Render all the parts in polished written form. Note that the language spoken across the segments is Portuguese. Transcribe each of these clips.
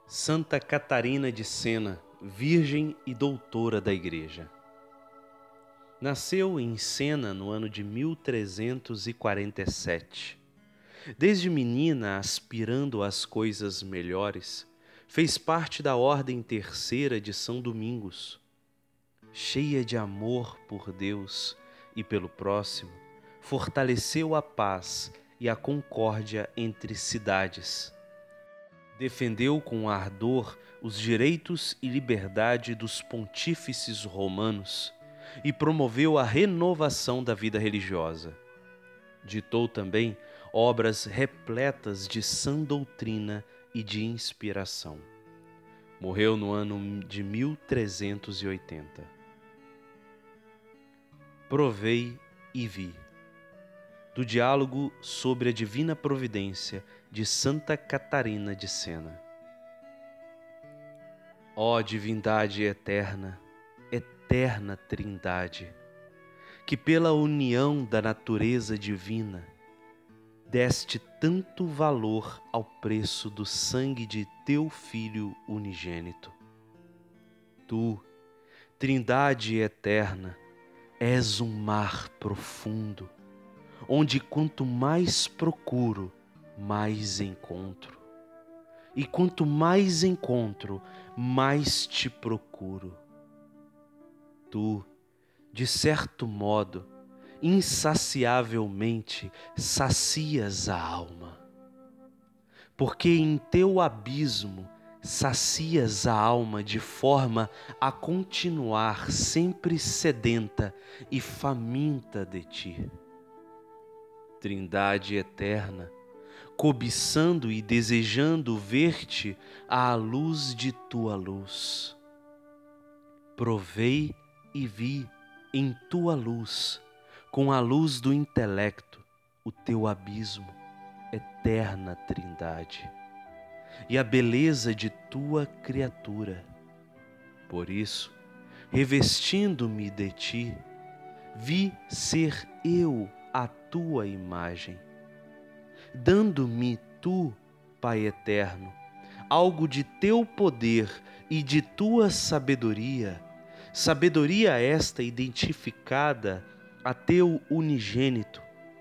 Santa Catarina de Sena, virgem e doutora da Igreja. Nasceu em Sena no ano de 1347. Desde menina, aspirando às coisas melhores, fez parte da Ordem Terceira de São Domingos. Cheia de amor por Deus e pelo próximo, fortaleceu a paz e a concórdia entre cidades. Defendeu com ardor os direitos e liberdade dos pontífices romanos e promoveu a renovação da vida religiosa. Ditou também obras repletas de sã doutrina e de inspiração. Morreu no ano de 1380. Provei e vi. Do diálogo sobre a Divina Providência de Santa Catarina de Sena. Ó divindade eterna, eterna Trindade, que pela união da natureza divina deste tanto valor ao preço do sangue de teu Filho unigênito. Tu, Trindade eterna, és um mar profundo, onde quanto mais procuro, mais encontro. E quanto mais encontro, mais te procuro. Tu, de certo modo, insaciavelmente sacias a alma, porque em teu abismo sacias a alma de forma a continuar sempre sedenta e faminta de ti. Trindade eterna, cobiçando e desejando ver-te à luz de tua luz. Provei e vi em tua luz, com a luz do intelecto, o teu abismo, eterna Trindade, e a beleza de tua criatura. Por isso, revestindo-me de ti, vi ser eu a tua imagem, dando-me tu, Pai eterno, algo de teu poder e de tua sabedoria, sabedoria esta identificada a teu unigênito.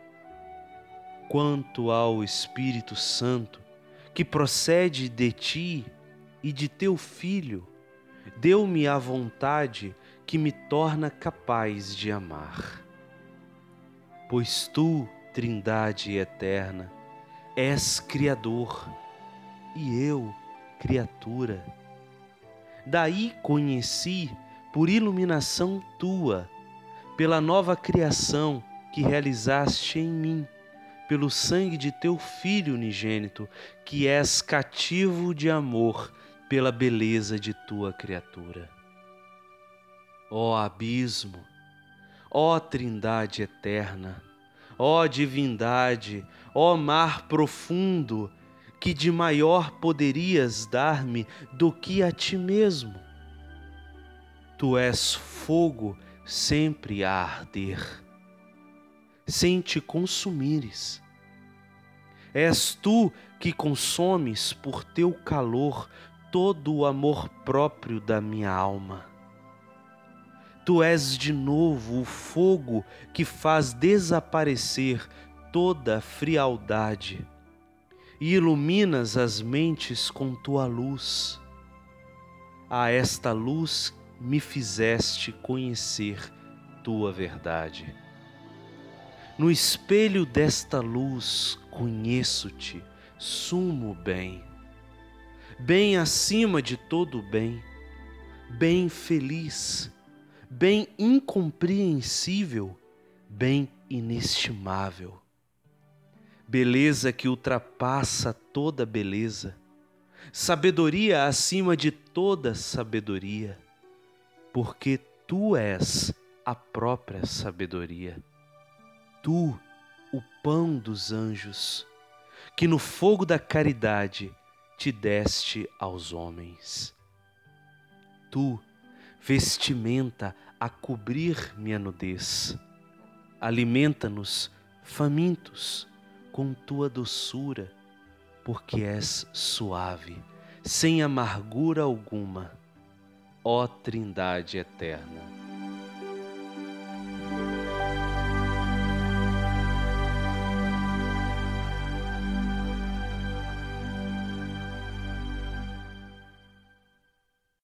Quanto ao Espírito Santo, que procede de ti e de teu Filho, deu-me a vontade que me torna capaz de amar. Pois tu, Trindade eterna, és Criador e eu, criatura. Daí conheci, por iluminação tua, pela nova criação que realizaste em mim, pelo sangue de teu Filho unigênito, que és cativo de amor pela beleza de tua criatura. Ó abismo, ó Trindade eterna, ó divindade, ó mar profundo, que de maior poderias dar-me do que a ti mesmo. Tu és fogo sempre a arder, sem te consumires. És tu que consomes por teu calor todo o amor próprio da minha alma. Tu és de novo o fogo que faz desaparecer toda a frialdade e iluminas as mentes com tua luz. A esta luz me fizeste conhecer tua verdade. No espelho desta luz conheço-te, sumo bem, bem acima de todo o bem, bem feliz, bem incompreensível, bem inestimável. Beleza que ultrapassa toda beleza, sabedoria acima de toda sabedoria, porque tu és a própria sabedoria. Tu, o pão dos anjos, que no fogo da caridade te deste aos homens. Tu, vestimenta a cobrir minha nudez, alimenta-nos famintos com tua doçura, porque és suave, sem amargura alguma, ó Trindade eterna.